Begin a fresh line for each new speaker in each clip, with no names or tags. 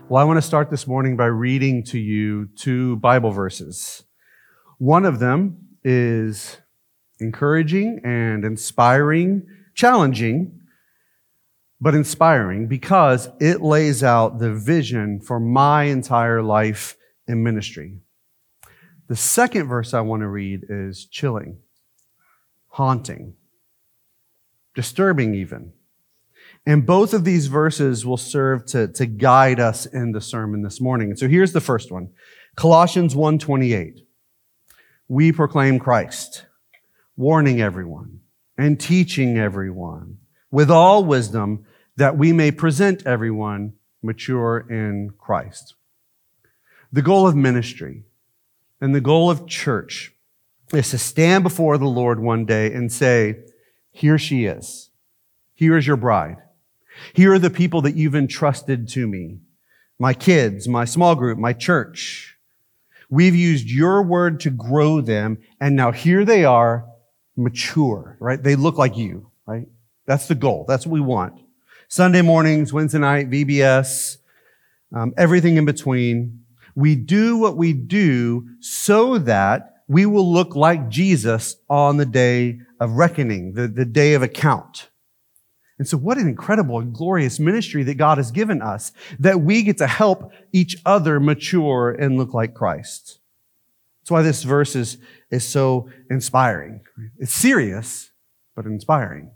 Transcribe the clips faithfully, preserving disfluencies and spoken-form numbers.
Well, I want to start this morning by reading to you two Bible verses. One of them is encouraging and inspiring, challenging, but inspiring because it lays out the vision for my entire life and ministry. The second verse I want to read is chilling, haunting, disturbing even. And both of these verses will serve to, to guide us in the sermon this morning. And so here's the first one. Colossians one twenty-eight. We proclaim Christ, warning everyone and teaching everyone with all wisdom that we may present everyone mature in Christ. The goal of ministry and the goal of church is to stand before the Lord one day and say, here she is. Here is your bride. Here are the people that you've entrusted to me. My kids, my small group, my church. We've used your word to grow them, and now here they are, mature, right? They look like you, right? That's the goal. That's what we want. Sunday mornings, Wednesday night, V B S, um, everything in between. We do what we do so that we will look like Jesus on the day of reckoning, the, the day of account. And so what an incredible and glorious ministry that God has given us, that we get to help each other mature and look like Christ. That's why this verse is, is so inspiring. It's serious, but inspiring.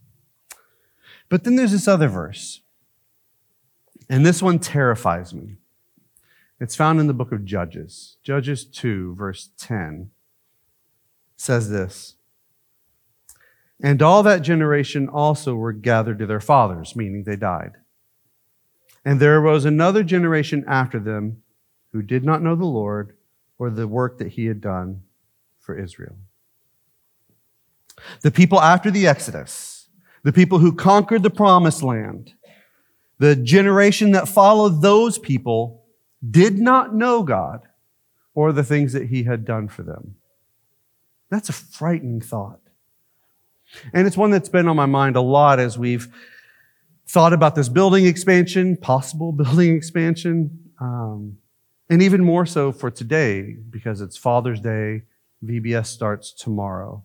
But then there's this other verse, and this one terrifies me. It's found in the book of Judges. Judges two, verse ten, says this. And all that generation also were gathered to their fathers, meaning they died. And there arose another generation after them who did not know the Lord or the work that he had done for Israel. The people after the Exodus, the people who conquered the promised land, the generation that followed those people did not know God or the things that he had done for them. That's a frightening thought. And it's one that's been on my mind a lot as we've thought about this building expansion, possible building expansion, um, and even more so for today because it's Father's Day. V B S starts tomorrow.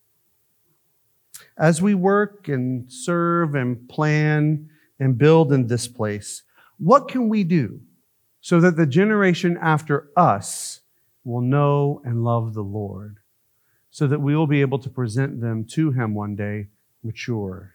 As we work and serve and plan and build in this place, what can we do so that the generation after us will know and love the Lord, so that we will be able to present them to him one day mature?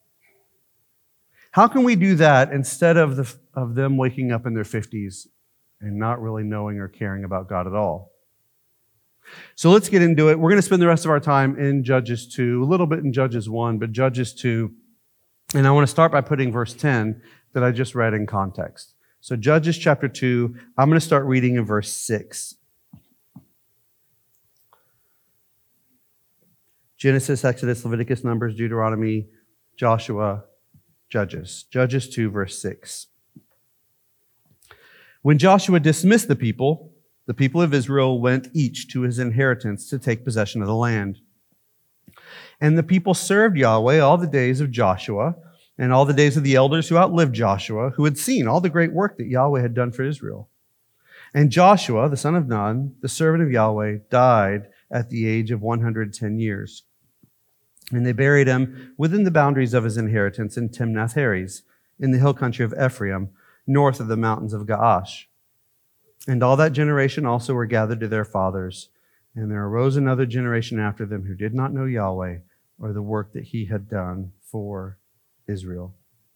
How can we do that instead of, the, of them waking up in their fifties and not really knowing or caring about God at all? So let's get into it. We're going to spend the rest of our time in Judges two, a little bit in Judges one, but Judges two. And I want to start by putting verse ten that I just read in context. So Judges chapter two, I'm going to start reading in verse six. Genesis, Exodus, Leviticus, Numbers, Deuteronomy, Joshua, Judges. Judges two, verse six. When Joshua dismissed the people, the people of Israel went each to his inheritance to take possession of the land. And the people served Yahweh all the days of Joshua and all the days of the elders who outlived Joshua, who had seen all the great work that Yahweh had done for Israel. And Joshua, the son of Nun, the servant of Yahweh, died at the age of one hundred ten years. And they buried him within the boundaries of his inheritance in Timnath-Heres, in the hill country of Ephraim, north of the mountains of Gaash. And all that generation also were gathered to their fathers. And there arose another generation after them who did not know Yahweh or the work that he had done for Israel.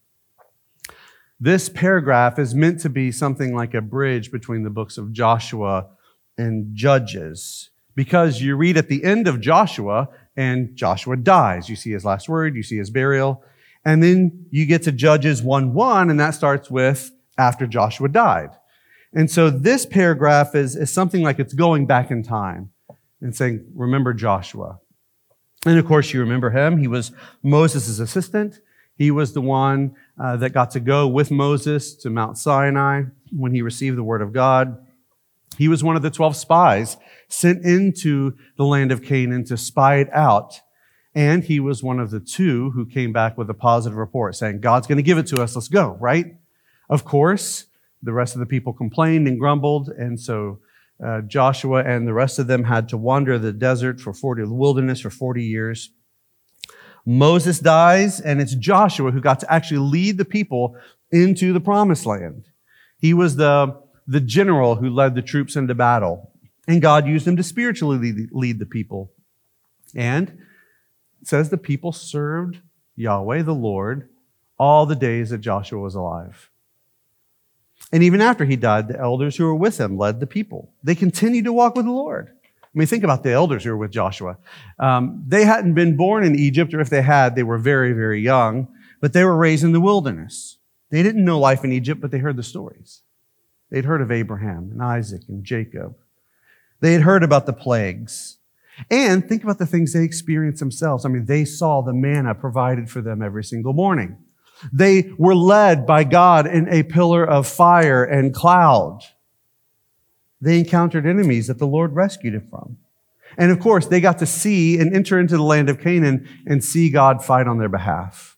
This paragraph is meant to be something like a bridge between the books of Joshua and Judges, because you read at the end of Joshua, and Joshua dies. You see his last word, you see his burial, and then you get to Judges one one, and that starts with after Joshua died. And so this paragraph is, is something like it's going back in time and saying, remember Joshua. And of course, you remember him. He was Moses' assistant. He was the one uh, that got to go with Moses to Mount Sinai when he received the word of God. He was one of the twelve spies sent into the land of Canaan to spy it out. And he was one of the two who came back with a positive report saying, God's going to give it to us. Let's go, right? Of course, the rest of the people complained and grumbled, and so uh, Joshua and the rest of them had to wander the desert for forty, the wilderness for forty years. Moses dies, and it's Joshua who got to actually lead the people into the promised land. He was the, the general who led the troops into battle, and God used him to spiritually lead, lead the people. And it says the people served Yahweh, the Lord, all the days that Joshua was alive. And even after he died, the elders who were with him led the people. They continued to walk with the Lord. I mean, think about the elders who were with Joshua. Um, they hadn't been born in Egypt, or if they had, they were very, very young, but they were raised in the wilderness. They didn't know life in Egypt, but they heard the stories. They'd heard of Abraham and Isaac and Jacob. They had heard about the plagues. And think about the things they experienced themselves. I mean, they saw the manna provided for them every single morning. They were led by God in a pillar of fire and cloud. They encountered enemies that the Lord rescued them from. And of course, they got to see and enter into the land of Canaan and see God fight on their behalf.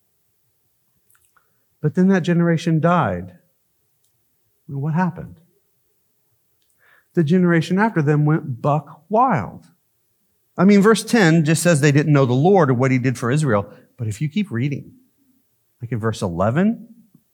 But then that generation died. Well, what happened? The generation after them went buck wild. I mean, verse ten just says they didn't know the Lord or what he did for Israel. But if you keep reading, like in verse eleven,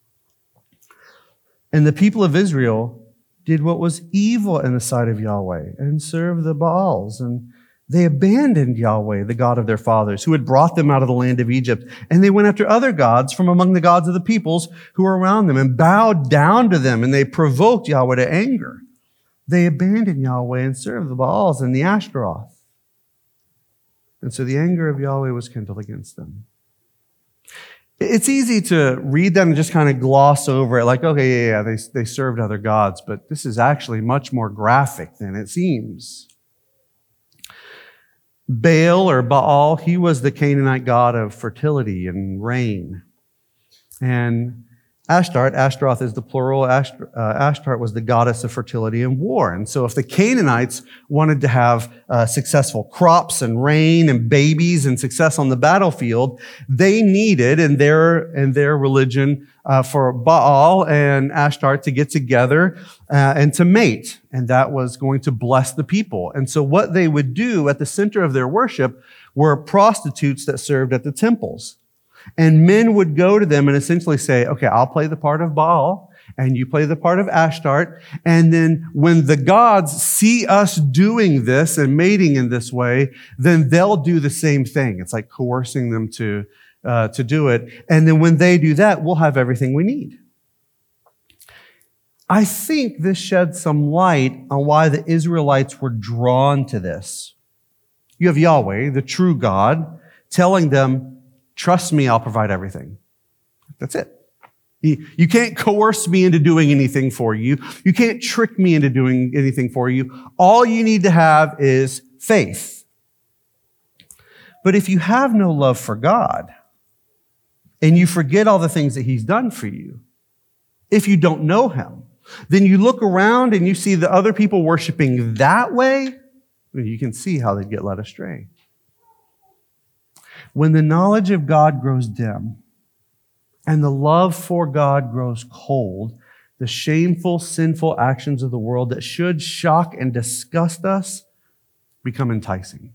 and the people of Israel did what was evil in the sight of Yahweh and served the Baals. And they abandoned Yahweh, the God of their fathers, who had brought them out of the land of Egypt. And they went after other gods from among the gods of the peoples who were around them and bowed down to them. And they provoked Yahweh to anger. They abandoned Yahweh and served the Baals and the Ashtaroth. And so the anger of Yahweh was kindled against them. It's easy to read them and just kind of gloss over it, like, okay, yeah, yeah, they, they served other gods, but this is actually much more graphic than it seems. Baal or Baal, he was the Canaanite god of fertility and rain. And Ashtart, Ashtaroth is the plural, Asht- uh, Ashtart was the goddess of fertility and war. And so if the Canaanites wanted to have uh, successful crops and rain and babies and success on the battlefield, they needed, in their, in their religion, uh, for Baal and Ashtart to get together uh, and to mate. And that was going to bless the people. And so what they would do at the center of their worship were prostitutes that served at the temples. And men would go to them and essentially say, okay, I'll play the part of Baal and you play the part of Ashtart. And then when the gods see us doing this and mating in this way, then they'll do the same thing. It's like coercing them to, uh, to do it. And then when they do that, we'll have everything we need. I think this sheds some light on why the Israelites were drawn to this. You have Yahweh, the true God, telling them, trust me, I'll provide everything. That's it. You can't coerce me into doing anything for you. You can't trick me into doing anything for you. All you need to have is faith. But if you have no love for God, and you forget all the things that he's done for you, if you don't know him, then you look around and you see the other people worshiping that way, you can see how they get led astray. When the knowledge of God grows dim and the love for God grows cold, the shameful, sinful actions of the world that should shock and disgust us become enticing.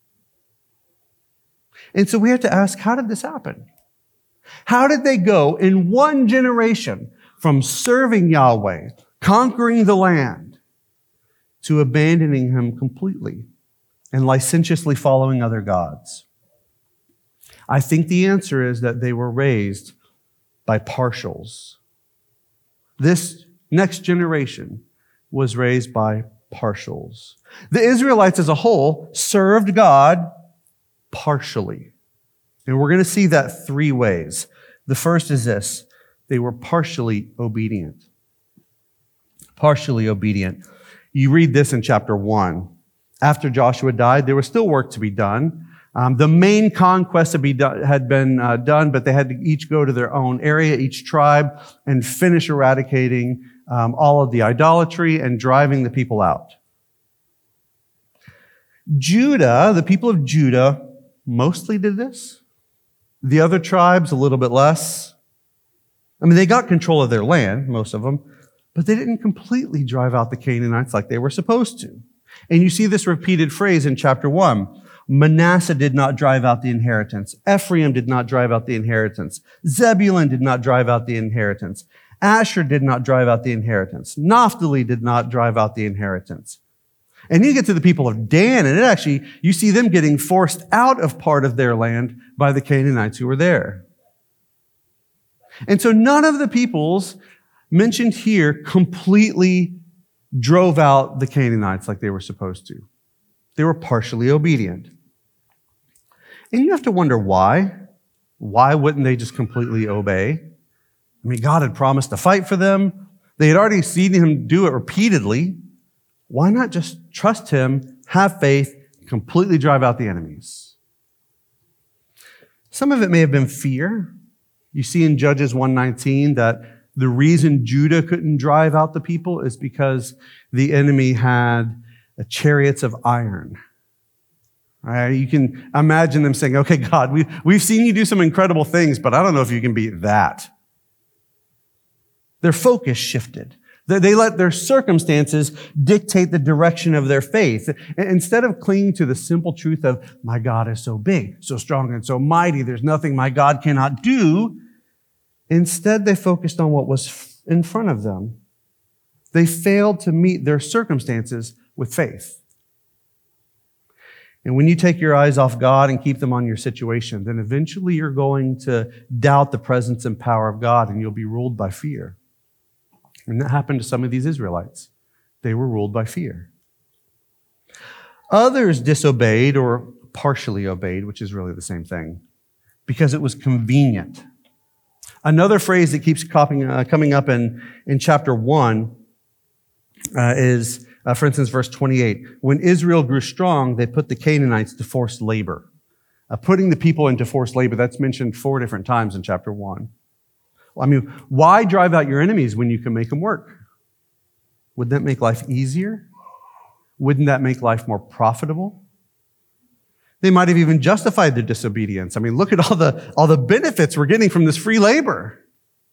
And so we have to ask, how did this happen? How did they go in one generation from serving Yahweh, conquering the land, to abandoning him completely and licentiously following other gods? I think the answer is that they were raised by partials. This next generation was raised by partials. The Israelites as a whole served God partially. And we're going to see that three ways. The first is this: they were partially obedient. Partially obedient. You read this in chapter one. After Joshua died, there was still work to be done. Um, the main conquest had, be do- had been uh, done, but they had to each go to their own area, each tribe, and finish eradicating um, all of the idolatry and driving the people out. Judah, the people of Judah, mostly did this. The other tribes, a little bit less. I mean, they got control of their land, most of them, But they didn't completely drive out the Canaanites like they were supposed to. And you see this repeated phrase in chapter one. Manasseh did not drive out the inheritance. Ephraim did not drive out the inheritance. Zebulun did not drive out the inheritance. Asher did not drive out the inheritance. Naphtali did not drive out the inheritance. And you get to the people of Dan, and it actually, you see them getting forced out of part of their land by the Canaanites who were there. And so none of the peoples mentioned here completely drove out the Canaanites like they were supposed to. They were partially obedient. And you have to wonder why. Why wouldn't they just completely obey? I mean, God had promised to fight for them. They had already seen him do it repeatedly. Why not just trust him, have faith, completely drive out the enemies? Some of it may have been fear. You see in Judges one nineteen that the reason Judah couldn't drive out the people is because the enemy had chariots of iron. All right, you can imagine them saying, okay, God, we, we've seen you do some incredible things, but I don't know if you can beat that. Their focus shifted. They let their circumstances dictate the direction of their faith. Instead of clinging to the simple truth of, my God is so big, so strong, and so mighty, there's nothing my God cannot do, instead they focused on what was in front of them. They failed to meet their circumstances with faith. And when you take your eyes off God and keep them on your situation, then eventually you're going to doubt the presence and power of God, and you'll be ruled by fear. And that happened to some of these Israelites. They were ruled by fear. Others disobeyed or partially obeyed, which is really the same thing, because it was convenient. Another phrase that keeps copying, uh, coming up in, in chapter one uh, is, uh, for instance, verse twenty-eight. When Israel grew strong, they put the Canaanites to forced labor. Uh, putting the people into forced labor, that's mentioned four different times in chapter one. I mean, why drive out your enemies when you can make them work? Wouldn't that make life easier? Wouldn't that make life more profitable? They might have even justified their disobedience. I mean, look at all the, all the benefits we're getting from this free labor.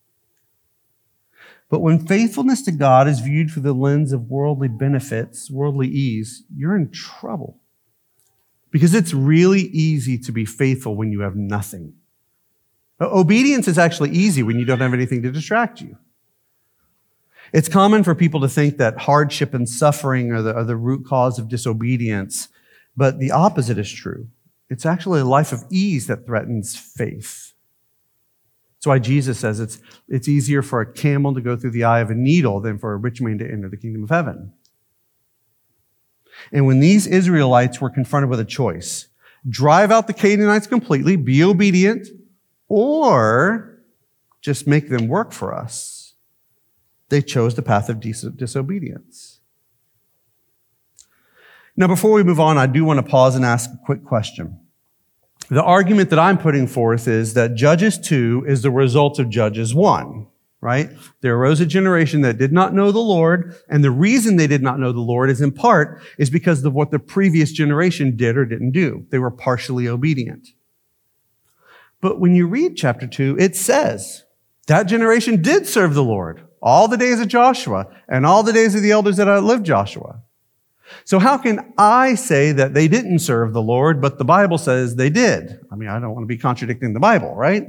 But when faithfulness to God is viewed through the lens of worldly benefits, worldly ease, you're in trouble. Because it's really easy to be faithful when you have nothing. Obedience is actually easy when you don't have anything to distract you. It's common for people to think that hardship and suffering are the, are the root cause of disobedience, but the opposite is true. It's actually a life of ease that threatens faith. That's why Jesus says it's, it's easier for a camel to go through the eye of a needle than for a rich man to enter the kingdom of heaven. And when these Israelites were confronted with a choice, drive out the Canaanites completely, be obedient, or just make them work for us, they chose the path of dis- disobedience. Now, before we move on, I do want to pause and ask a quick question. The argument that I'm putting forth is that Judges two is the result of Judges one, right? There arose a generation that did not know the Lord, and the reason they did not know the Lord is in part is because of what the previous generation did or didn't do. They were partially obedient. But when you read chapter two, it says that generation did serve the Lord all the days of Joshua and all the days of the elders that outlived Joshua. So how can I say that they didn't serve the Lord, but the Bible says they did? I mean, I don't want to be contradicting the Bible, right?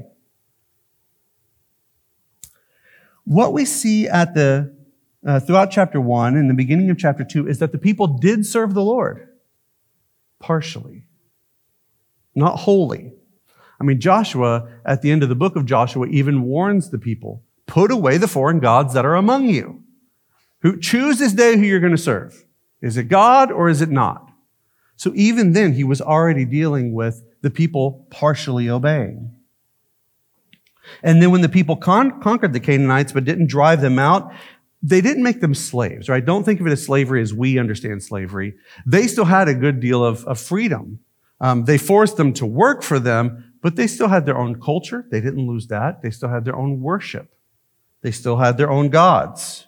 What we see at the uh, throughout chapter one and the beginning of chapter two is that the people did serve the Lord partially, not wholly. I mean, Joshua, at the end of the book of Joshua, even warns the people, put away the foreign gods that are among you. Who choose this day who you're going to serve. Is it God or is it not? So even then, he was already dealing with the people partially obeying. And then when the people con- conquered the Canaanites but didn't drive them out, they didn't make them slaves, right? Don't think of it as slavery as we understand slavery. They still had a good deal of, of freedom. Um, they forced them to work for them, but they still had their own culture. They didn't lose that. They still had their own worship. They still had their own gods.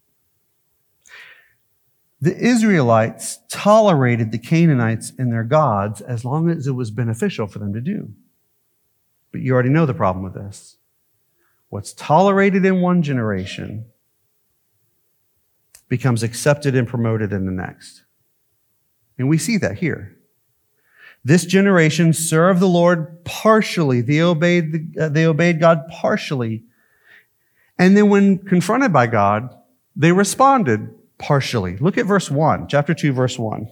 The Israelites tolerated the Canaanites and their gods as long as it was beneficial for them to do. But you already know the problem with this. What's tolerated in one generation becomes accepted and promoted in the next. And we see that here. This generation served the Lord partially. They obeyed, uh, they obeyed God partially. And then when confronted by God, they responded partially. Look at verse one, chapter two, verse one.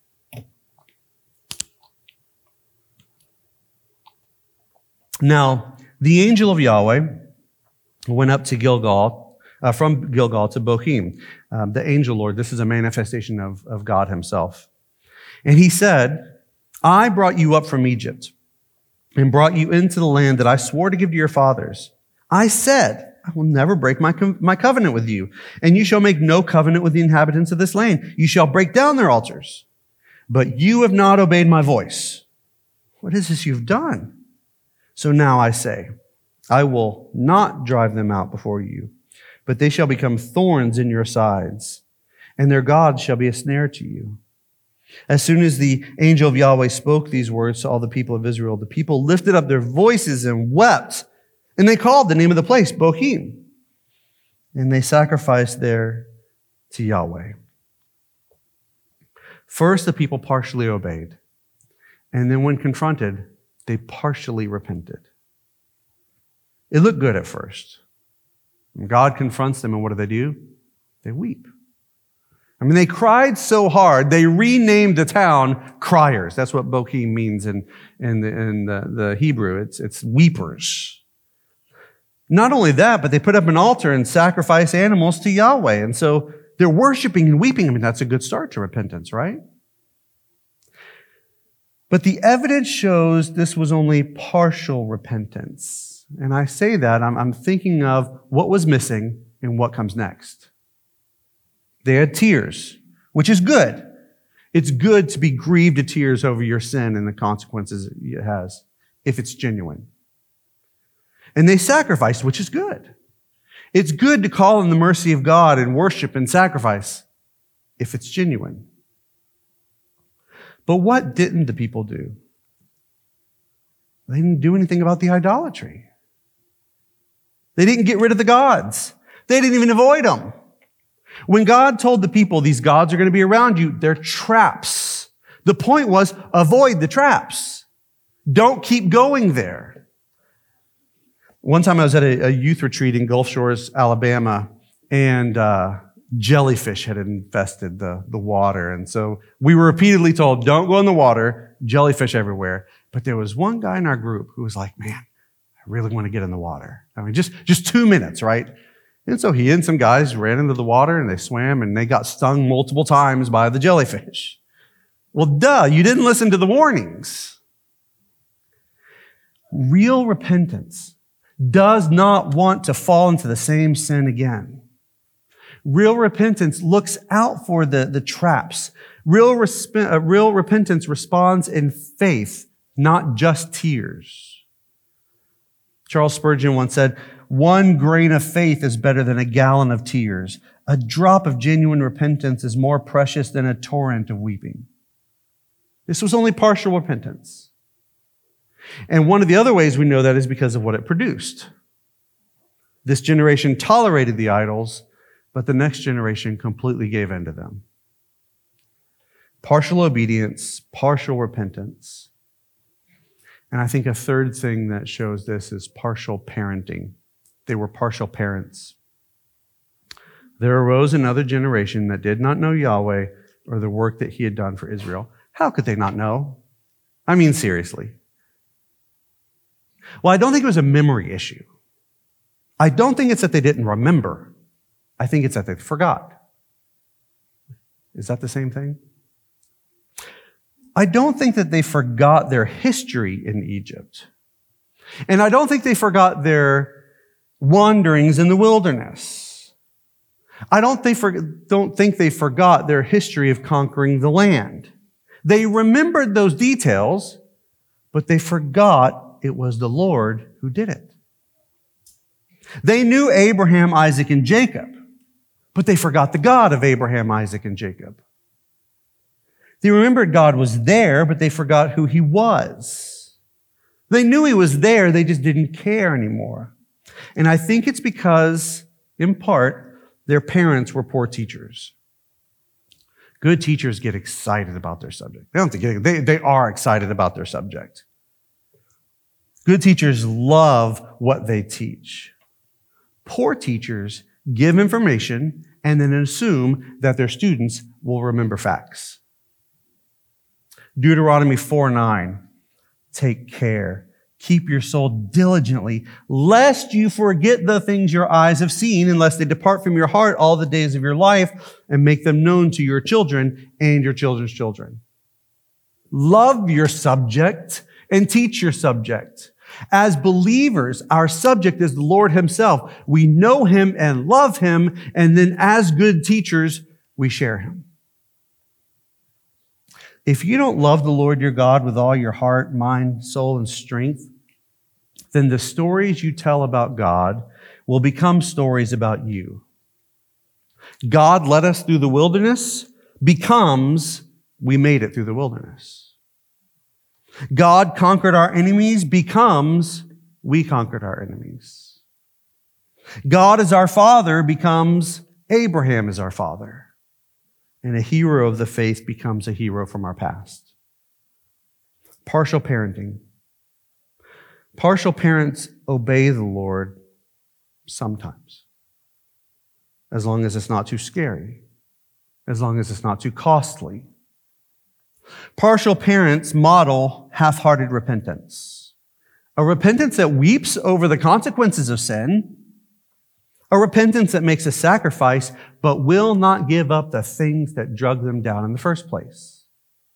Now, the angel of Yahweh went up to Gilgal, uh, from Gilgal to Bochim. Um, the angel Lord, this is a manifestation of, of God himself. And he said, I brought you up from Egypt and brought you into the land that I swore to give to your fathers. I said, I will never break my, co- my covenant with you, and you shall make no covenant with the inhabitants of this land. You shall break down their altars, but you have not obeyed my voice. What is this you've done? So now I say, I will not drive them out before you, but they shall become thorns in your sides, and their gods shall be a snare to you. As soon as the angel of Yahweh spoke these words to all the people of Israel, the people lifted up their voices and wept, and they called the name of the place Bochim, and they sacrificed there to Yahweh. First, the people partially obeyed, and then when confronted, they partially repented. It looked good at first. When God confronts them, and what do they do? They weep. I mean, they cried so hard, they renamed the town Criers. That's what Bochim means in, in, the, in the, the Hebrew. It's, it's weepers. Not only that, but they put up an altar and sacrifice animals to Yahweh. And so they're worshiping and weeping. I mean, that's a good start to repentance, right? But the evidence shows this was only partial repentance. And I say that, I'm, I'm thinking of what was missing and what comes next. They had tears, which is good. It's good to be grieved to tears over your sin and the consequences it has, if it's genuine. And they sacrificed, which is good. It's good to call on the mercy of God and worship and sacrifice, if it's genuine. But what didn't the people do? They didn't do anything about the idolatry. They didn't get rid of the gods. They didn't even avoid them. When God told the people, these gods are going to be around you, they're traps. The point was, avoid the traps. Don't keep going there. One time I was at a, a youth retreat in Gulf Shores, Alabama, and uh, jellyfish had infested the, the water. And so we were repeatedly told, don't go in the water, jellyfish everywhere. But there was one guy in our group who was like, man, I really want to get in the water. I mean, just, just two minutes, right? And so he and some guys ran into the water and they swam and they got stung multiple times by the jellyfish. Well, duh, you didn't listen to the warnings. Real repentance does not want to fall into the same sin again. Real repentance looks out for the, the traps. Real, resp- uh, real repentance responds in faith, not just tears. Charles Spurgeon once said, one grain of faith is better than a gallon of tears. A drop of genuine repentance is more precious than a torrent of weeping. This was only partial repentance. And one of the other ways we know that is because of what it produced. This generation tolerated the idols, but the next generation completely gave in to them. Partial obedience, partial repentance. And I think a third thing that shows this is partial parenting. They were partial parents. There arose another generation that did not know Yahweh or the work that he had done for Israel. How could they not know? I mean, seriously. Well, I don't think it was a memory issue. I don't think it's that they didn't remember. I think it's that they forgot. Is that the same thing? I don't think that they forgot their history in Egypt. And I don't think they forgot their wanderings in the wilderness. I don't, they for, don't think they forgot their history of conquering the land. They remembered those details, but they forgot it was the Lord who did it. They knew Abraham, Isaac, and Jacob, but they forgot the God of Abraham, Isaac, and Jacob. They remembered God was there, but they forgot who he was. They knew he was there, they just didn't care anymore. And I think it's because, in part, Their parents were poor teachers. Good teachers get excited about their subject. They don't have to get, they, they are excited about their subject. Good teachers love what they teach. Poor teachers give information and then assume that their students will remember facts. Deuteronomy four nine, take care. Keep your soul diligently, lest you forget the things your eyes have seen, unless they depart from your heart all the days of your life, and make them known to your children and your children's children. Love your subject and teach your subject. As believers, our subject is the Lord himself. We know him and love him, and then as good teachers, we share him. If you don't love the Lord your God with all your heart, mind, soul, and strength, then the stories you tell about God will become stories about you. God led us through the wilderness becomes we made it through the wilderness. God conquered our enemies becomes we conquered our enemies. God is our father becomes Abraham is our father. And a hero of the faith becomes a hero from our past. Partial parenting. Partial parents obey the Lord sometimes, as long as it's not too scary, as long as it's not too costly. Partial parents model half-hearted repentance, a repentance that weeps over the consequences of sin, a repentance that makes a sacrifice but will not give up the things that drug them down in the first place.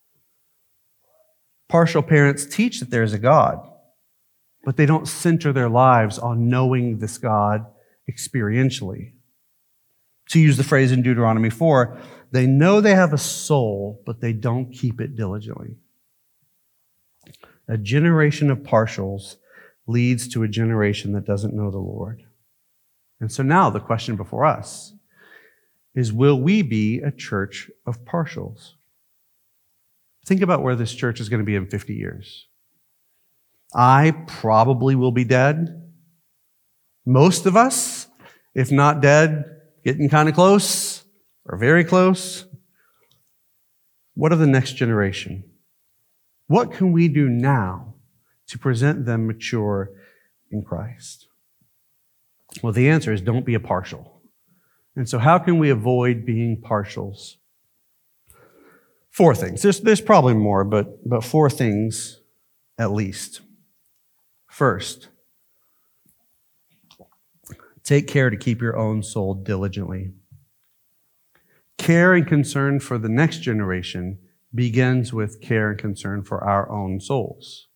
Partial parents teach that there is a God, but they don't center their lives on knowing this God experientially. To use the phrase in Deuteronomy four, they know they have a soul, but they don't keep it diligently. A generation of partials leads to a generation that doesn't know the Lord. And so now the question before us is, will we be a church of partials? Think about where this church is going to be in fifty years. I probably will be dead. Most of us, if not dead, getting kind of close or very close. What of the next generation? What can we do now to present them mature in Christ? Well, the answer is don't be a partial. And so how can we avoid being partials? Four things. There's, there's probably more, but, but four things at least. First, take care to keep your own soul diligently. Care and concern for the next generation begins with care and concern for our own souls.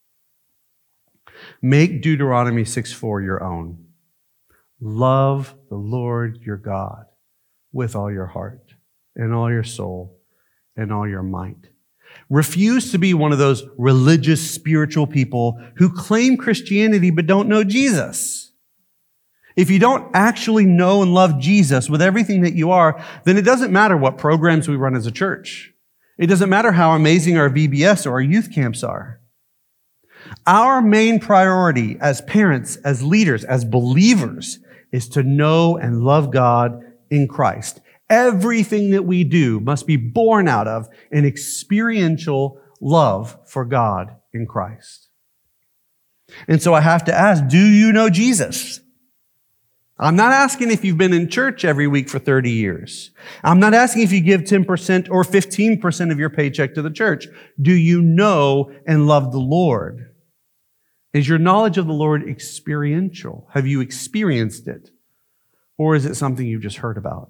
Make Deuteronomy six four your own. Love the Lord your God with all your heart and all your soul and all your might. Refuse to be one of those religious, spiritual people who claim Christianity but don't know Jesus. If you don't actually know and love Jesus with everything that you are, then it doesn't matter what programs we run as a church. It doesn't matter how amazing our V B S or our youth camps are. Our main priority as parents, as leaders, as believers is to know and love God in Christ. Everything that we do must be born out of an experiential love for God in Christ. And so I have to ask, do you know Jesus? I'm not asking if you've been in church every week for thirty years. I'm not asking if you give ten percent or fifteen percent of your paycheck to the church. Do you know and love the Lord? Is your knowledge of the Lord experiential? Have you experienced it? Or is it something you've just heard about?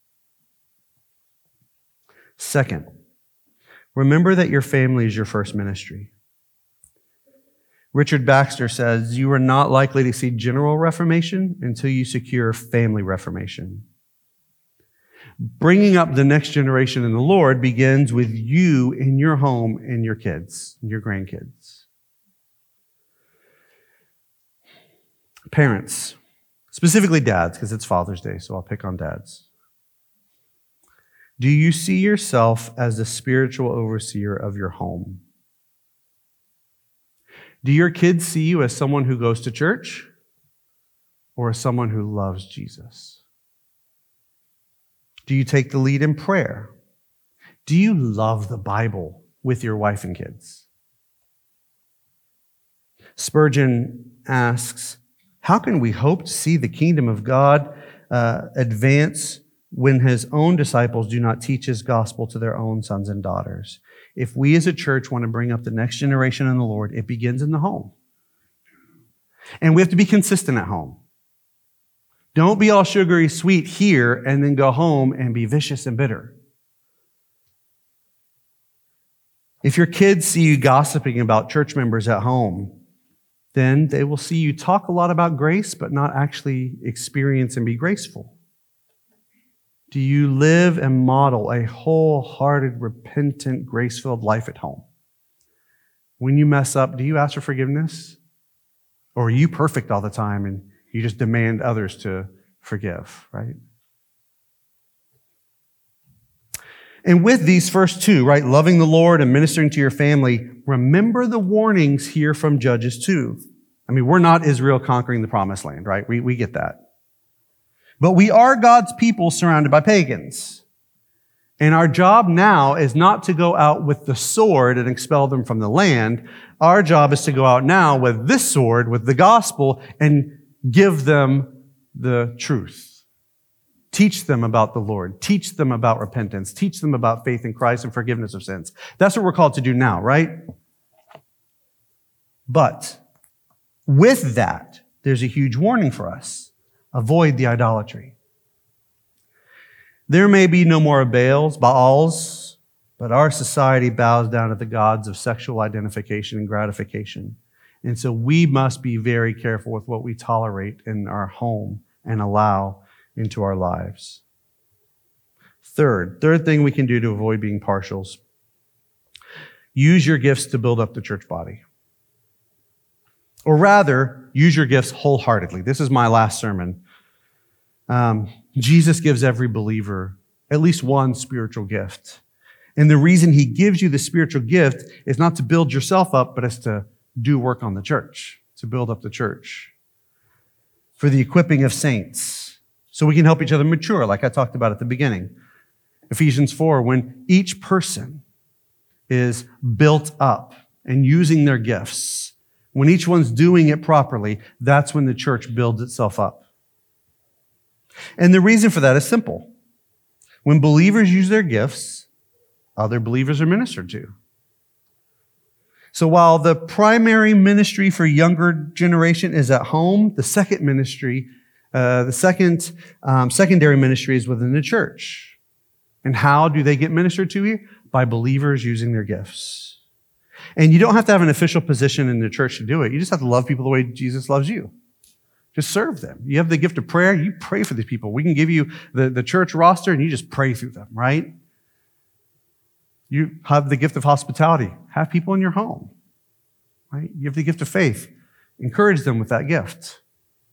Second, remember that your family is your first ministry. Richard Baxter says, you are not likely to see general reformation until you secure family reformation. Bringing up the next generation in the Lord begins with you in your home and your kids, and your grandkids. Parents, specifically dads, because it's Father's Day, so I'll pick on dads. Do you see yourself as the spiritual overseer of your home? Do your kids see you as someone who goes to church or as someone who loves Jesus? Do you take the lead in prayer? Do you love the Bible with your wife and kids? Spurgeon asks, how can we hope to see the kingdom of God uh, advance when his own disciples do not teach his gospel to their own sons and daughters? If we as a church want to bring up the next generation in the Lord, it begins in the home. And we have to be consistent at home. Don't be all sugary sweet here and then go home and be vicious and bitter. If your kids see you gossiping about church members at home, then they will see you talk a lot about grace, but not actually experience and be graceful. Do you live and model a wholehearted, repentant, grace-filled life at home? When you mess up, do you ask for forgiveness? Or are you perfect all the time and you just demand others to forgive, right? And with these first two, right, loving the Lord and ministering to your family, remember the warnings here from Judges two. I mean, we're not Israel conquering the promised land, right? We, we get that. But we are God's people surrounded by pagans. And our job now is not to go out with the sword and expel them from the land. Our job is to go out now with this sword, with the gospel, and give them the truth. Teach them about the Lord. Teach them about repentance. Teach them about faith in Christ and forgiveness of sins. That's what we're called to do now, right? But with that, there's a huge warning for us. Avoid the idolatry. There may be no more Baals, Baals, but our society bows down to the gods of sexual identification and gratification. And so we must be very careful with what we tolerate in our home and allow into our lives. Third, third thing we can do to avoid being partials. Use your gifts to build up the church body. Or rather, use your gifts wholeheartedly. This is my last sermon. Um, Jesus gives every believer at least one spiritual gift. And the reason he gives you the spiritual gift is not to build yourself up, but it's to do work on the church, to build up the church. For the equipping of saints, so we can help each other mature, like I talked about at the beginning. Ephesians four, when each person is built up and using their gifts, when each one's doing it properly, that's when the church builds itself up. And the reason for that is simple. When believers use their gifts, other believers are ministered to. So while the primary ministry for younger generation is at home, the second ministry, uh, the second um, secondary ministry is within the church. And how do they get ministered to here? By believers using their gifts. And you don't have to have an official position in the church to do it. You just have to love people the way Jesus loves you. Just serve them. You have the gift of prayer. You pray for these people. We can give you the, the church roster and you just pray through them, right? You have the gift of hospitality. Have people in your home, right? You have the gift of faith. Encourage them with that gift.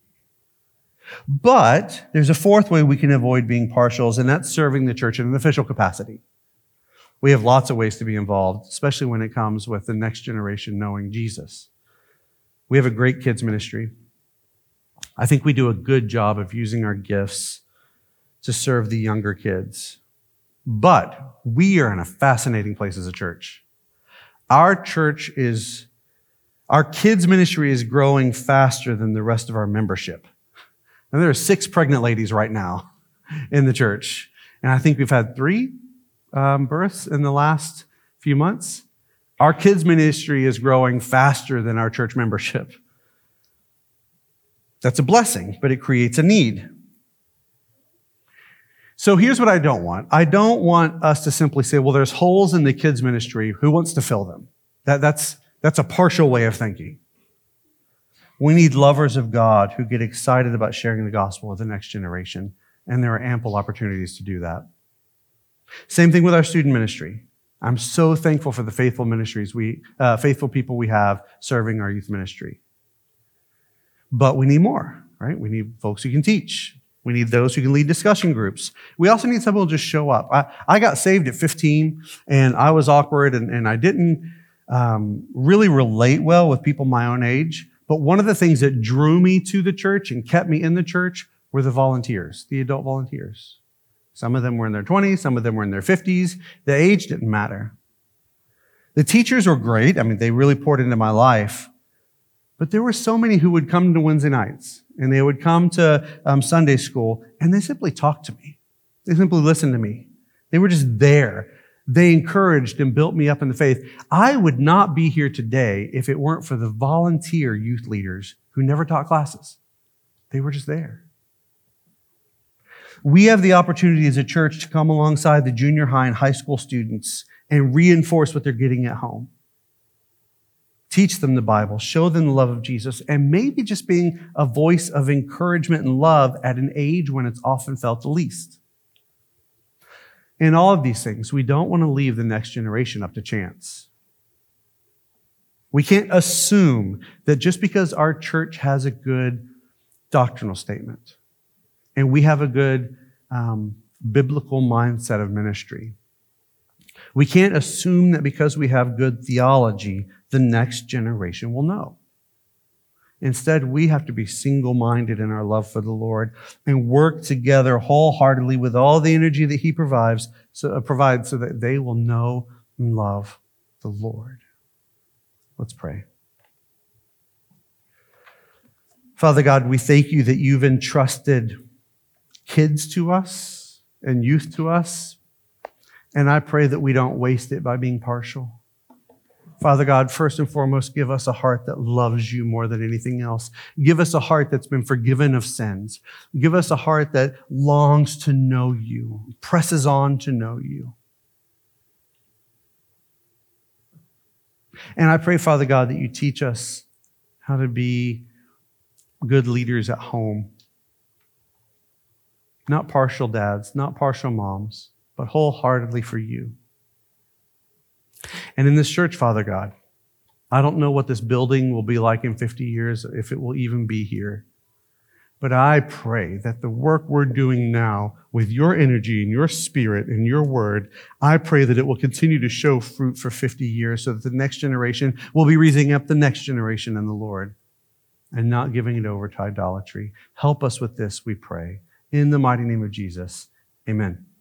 But there's a fourth way we can avoid being partials, and that's serving the church in an official capacity. We have lots of ways to be involved, especially when it comes with the next generation knowing Jesus. We have a great kids ministry. I think we do a good job of using our gifts to serve the younger kids. But we are in a fascinating place as a church. Our church is, our kids ministry is growing faster than the rest of our membership. And there are six pregnant ladies right now in the church. And I think we've had three um, births in the last few months. Our kids ministry is growing faster than our church membership. That's a blessing, but it creates a need. So here's what I don't want. I don't want us to simply say, well, there's holes in the kids ministry. Who wants to fill them? That, that's, that's a partial way of thinking. We need lovers of God who get excited about sharing the gospel with the next generation, and there are ample opportunities to do that. Same thing with our student ministry. I'm so thankful for the faithful ministries we, uh, faithful people we have serving our youth ministry. But we need more, right? We need folks who can teach. We need those who can lead discussion groups. We also need someone who will just show up. I, I got saved at fifteen, and I was awkward, and, and I didn't um, really relate well with people my own age. But one of the things that drew me to the church and kept me in the church were the volunteers, the adult volunteers. Some of them were in their twenties, some of them were in their fifties. The age didn't matter. The teachers were great. I mean, they really poured into my life. But there were so many who would come to Wednesday nights, and they would come to um, Sunday school, and they simply talked to me. They simply listened to me. They were just there. They encouraged and built me up in the faith. I would not be here today if it weren't for the volunteer youth leaders who never taught classes. They were just there. We have the opportunity as a church to come alongside the junior high and high school students and reinforce what they're getting at home. Teach them the Bible, show them the love of Jesus, and maybe just being a voice of encouragement and love at an age when it's often felt the least. In all of these things, we don't want to leave the next generation up to chance. We can't assume that just because our church has a good doctrinal statement and we have a good um, biblical mindset of ministry, we can't assume that because we have good theology, the next generation will know. Instead, we have to be single-minded in our love for the Lord and work together wholeheartedly with all the energy that He provides so, uh, provides so that they will know and love the Lord. Let's pray. Father God, we thank you that you've entrusted kids to us and youth to us, and I pray that we don't waste it by being partial. Father God, first and foremost, give us a heart that loves you more than anything else. Give us a heart that's been forgiven of sins. Give us a heart that longs to know you, presses on to know you. And I pray, Father God, that you teach us how to be good leaders at home. Not partial dads, not partial moms, but wholeheartedly for you. And in this church, Father God, I don't know what this building will be like in fifty years, if it will even be here. But I pray that the work we're doing now with your energy and your spirit and your word, I pray that it will continue to show fruit for fifty years so that the next generation will be raising up the next generation in the Lord and not giving it over to idolatry. Help us with this, we pray. In the mighty name of Jesus, amen.